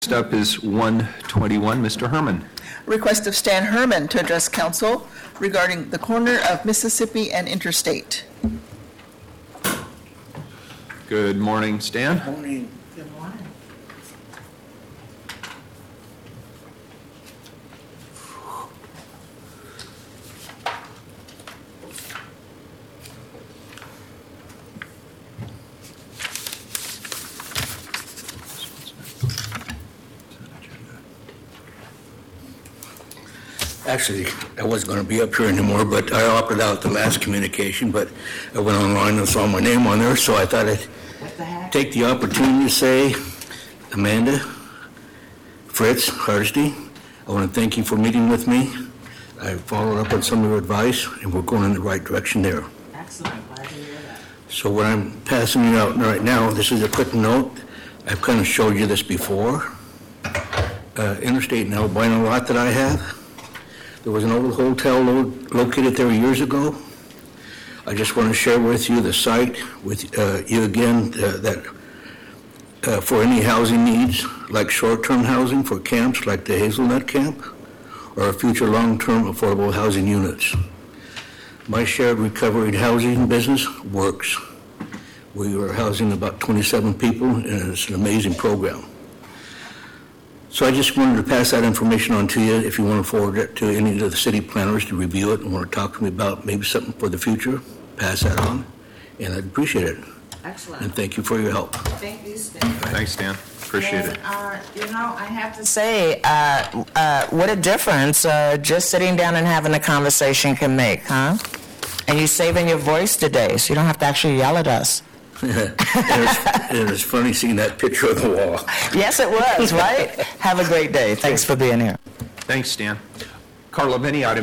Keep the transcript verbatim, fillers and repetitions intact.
Next up is one twenty-one, Mister Herman. Request of Stan Herman to address council regarding the corner of Mississippi and Interstate. Good morning, Stan. Morning. Good morning. Actually, I wasn't going to be up here anymore, but I opted out the last communication, but I went online and saw my name on there, so I thought I'd take the opportunity to say, Amanda, Fritz, Hardesty, I want to thank you for meeting with me. I followed up on some of your advice, and we're going in the right direction there. Excellent, glad to hear that. So what I'm passing you out right now, this is a quick note. I've kind of showed you this before. Uh, Interstate and Albino lot that I have. There was an old hotel lo- located there years ago. I just want to share with you the site, with uh, you again, uh, that uh, for any housing needs, like short-term housing for camps like the Hazelnut Camp, or future long-term affordable housing units. My shared recovery housing business works. We are housing about twenty-seven people, and it's an amazing program. So I just wanted to pass that information on to you if you want to forward it to any of the city planners to review it and want to talk to me about maybe something for the future, pass that on, and I'd appreciate it. Excellent. And thank you for your help. Thank you, Stan. Thanks, Stan. Appreciate And, it. uh, you know, I have to say, uh, uh, what a difference uh, just sitting down and having a conversation can make, huh? And you're saving your voice today, so you don't have to actually yell at us. And it's, and it's funny seeing that picture on the wall. Yes, it was, right? Have a great day. Thanks for being here. Thanks, Stan. Carla, any item